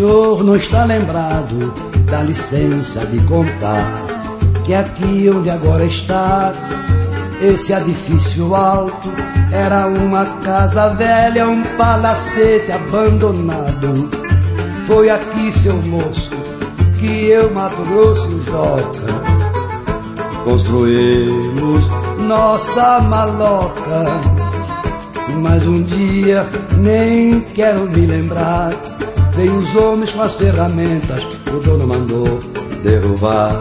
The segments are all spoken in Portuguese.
senhor não está lembrado, dá licença de contar que aqui onde agora está esse edifício alto era uma casa velha, um palacete abandonado. Foi aqui, seu moço, que eu, Mato Grosso e o Joca construímos nossa maloca. Mas um dia, nem quero me lembrar, veio os homens com as ferramentas, o dono mandou derrubar.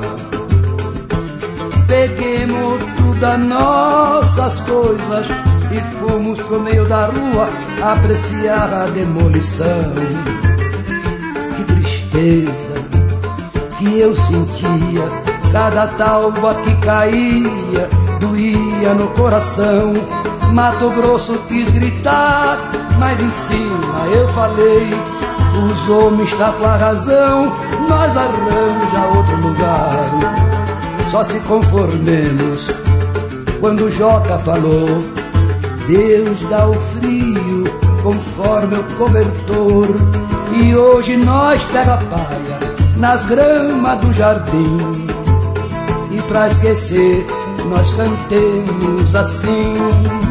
Peguemos todas nossas coisas e fomos pro meio da rua apreciar a demolição. Que tristeza que eu sentia, cada talva que caía doía no coração. Mato Grosso quis gritar, mas em cima eu falei: os homens tá com a razão, nós arranja outro lugar. Só se conformemos quando o Joca falou: Deus dá o frio conforme o cobertor. E hoje nós pega palha nas gramas do jardim, e pra esquecer nós cantemos assim: